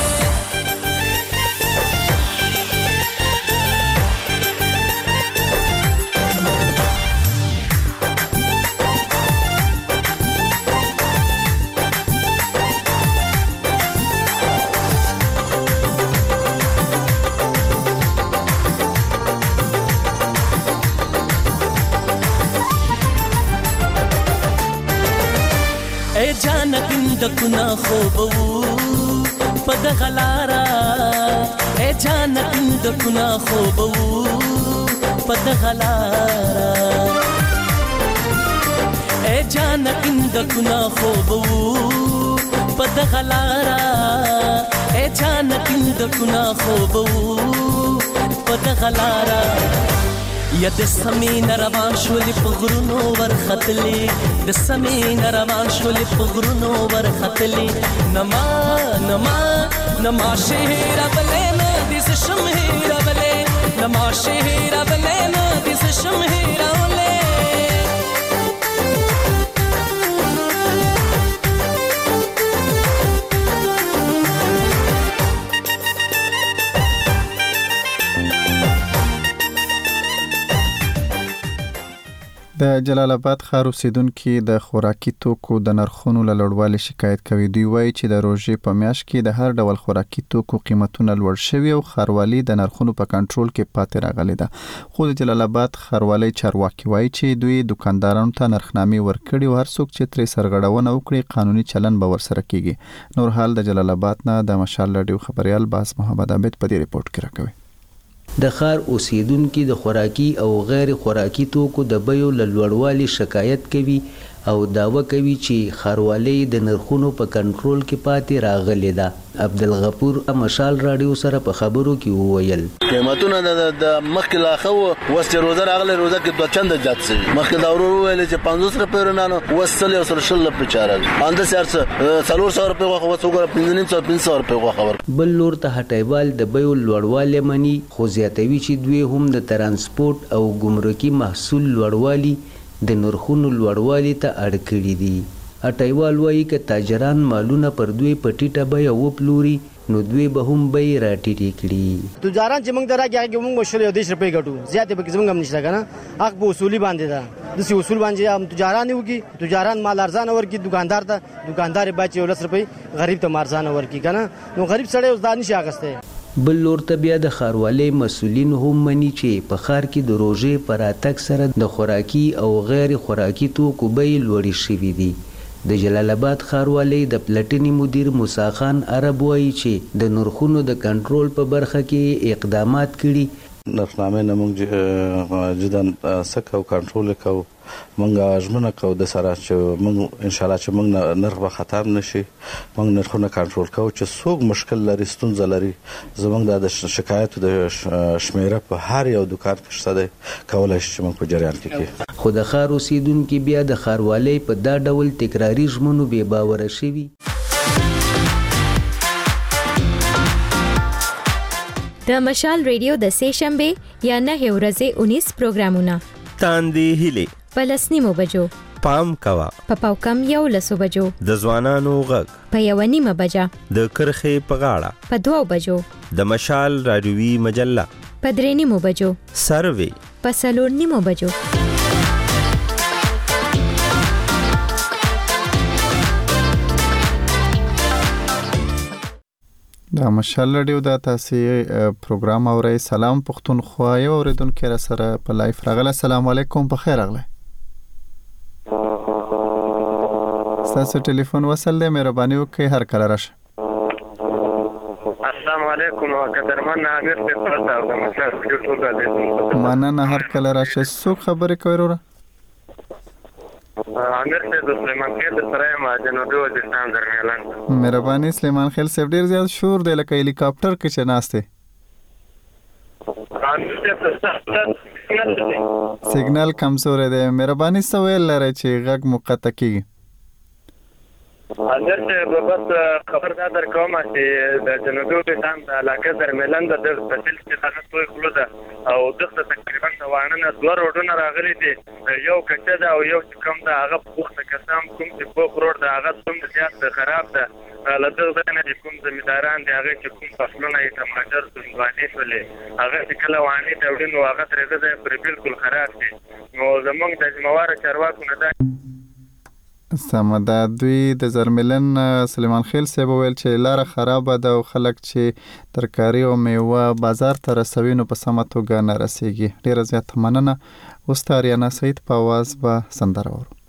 Speaker 7: دکنا خوبو پد غلارا اے جانت دکنا خوبو پد غلارا اے جانت دکنا خوبو پد غلارا اے جانت دکنا خوبو پد غلارا یا د سمین روان شولې په غرونو ورختلې د سمین روان شولې په غرونو ورختلې نما نما نما شهر بلې نه دې شمهیر بلې نما شهر بلې نه دې شمهیر بلې
Speaker 1: د جلال آباد ښار اوسیدونکو د خوراکي توکو د نرخونو له لوړوالي شکایت کوي. دوی وایي چې د روژې په میاشت کې د هر ډول خوراکي توکو قیمتونه لوړ شوي او ښاروالي د نرخونو په کنټرول کې پاتې راغلي ده. خو د جلال آباد ښاروالي چارواکي وایي چې دوی دکاندارانو ته نرخنامې ورکړي او هر څوک چې ترې سرغړونه وکړي قانوني چلن به ورسره کیږي. نور حال د جلال آباد نه د مشال رادیو خبريال باز محمد عابد په دې ریپورت کې راکوي.
Speaker 6: د ښار اوسیدونکو د خوراکي او غیر خوراکي توکو د بیو له لوړوالي شکایت کوي او داوا کوي چې ښاروالي د نرخونو په کنټرول کې پاتې راغلې ده. عبدالغفور مشال رادیو سره په خبرو کې وویل
Speaker 22: قیمتونه د مخکې لا خو وسته روزه راغله روزه کې دوه چنده زیات شي مخکې دا ورو ویل چې پنځوس روپۍ رانو وسل او سره شل په چارل اند سرڅ څلور سو روپۍ خو وڅوګره پنځه نیم سو روپۍ خبر
Speaker 6: بل لور ته هټایوال د بیو لوړوالی مني خو زیاتوي چې دوی هم د ترانسپورت او ګمرکي محصول لوړوالي د نرخونو لوړوالي ته اړ کړي دي. هټایوال وایي که تاجران مالونه پر دوی په ټیټه بیه وپلوري نو دوی به هم بیې راټیټې کړي.
Speaker 23: تجاران چې موږ ته راکړي هغه موږ شل یو دېرش روپۍ ګټو زیاتې پکې زموږ هم نشته که نه حق په اصولي باندې ده داسې اصول باندې هم تجاران یې وکړي تجاران مال ارزانه ورکړي دکاندار ته دکاندار یې باید چې یولس روپۍ غریب ته ارزانه ورکړي که نه نو غریب سړی اوس دا نشي اخیستی.
Speaker 6: بل لور ته بیا د ښاروالۍ مسؤلین هم مني چې په ښار کې د روژې په راتګ سره د خوراکي او غیر خوراکي توکو بیې لوړې شوي دي. د جلال آباد ښاروالۍ د پلټنې مدیر موسی خان عرب وایي چې د نرخونو د کنټرول په برخه کې اقدامات کړي.
Speaker 24: نرخنامې نه موږ جدا سکه او کنټرول کوو موږ ژمنه کوو د سره چې موږ ان شاء الله چې موږ نرخ به ختم نشي موږ نرخونه کنټرول کوو چې څوک مشکل لري ستونزه لري زموږ د شکایتو د شمیره په هر یو دکان کې شته دی کولای شي چې موږ په جریان کې کړو.
Speaker 6: خو د ښار اوسیدونکي بیا د ښاروالۍ په دا ډول تکراري ژمنو بې باوره شوي.
Speaker 25: د مشال ریډیو د سې شنبه یا نه ورځې انیس پروګرامونه
Speaker 26: تاندې هیلې
Speaker 25: په لس نیمو بجو
Speaker 26: پام کوا
Speaker 25: په پاوکم یو لسو بجو
Speaker 26: د ځوانانو غږ
Speaker 25: په یو نیمه بجه
Speaker 26: د کرخې په غاړه
Speaker 25: په دوو بجو
Speaker 26: د مشال رادیوي مجله
Speaker 25: په درې نیمو بجو
Speaker 26: سروي
Speaker 25: په څلور نیمو بجو.
Speaker 1: د مشال رادیو د تاسو پروګرام اورئ. سلام پښتونخوا یو اوریدونکو را سره په لایف راغله. السلام علیکم په خیر راغله. تاسو ټلیفون وصل دی مهرباني وکړئ هر کله راشه.
Speaker 27: السلام علیکم قدرمن امیر په پرتا او د مشال رادیو ټول د
Speaker 1: مننه هر کله راشه. څوک خبرې کوي وروره؟
Speaker 27: امیر صاحب سلیمان خیل سره ما جنوبي وزیرستان درمیان.
Speaker 1: مهرباني سلیمان خیل صاحب ډیر زیات شور دی لکه هلیکاپټر کې چې ناشته. سیګنال کمزور دی مهرباني سوال لري چې غږ مقطع کیږي
Speaker 27: حضرت بس خبر دا در کوم چې د جنوبي تام د علاقې درملند د تسل چې هغه توي کړو ده او دغه تقریبا تواننه دوه روډونه راغلي دي یو کچه ده او یو کم ده هغه پوښتنه کسام کوم چې په روډ ده هغه څوم زیات خراب ده لدغه نه کوم زمیداران دي هغه چې کوم فصلونه یې ټماټر سنواني شولې هغه چې کله واني ته وډینو هغه ترې ده پر بالکل خراب دي نو زمونږ د مواره چارواکو نه ده
Speaker 1: سمدا دوی د زرملن سلیمان خیل صاحب ویل چې لار خراب ده او خلک چې ترکاری او میوه بازار ته رسوي نو په سمه توګه نه رسیږي ډیره زیات مننه اوس تاریانا سعید په आवाज به سندره ورو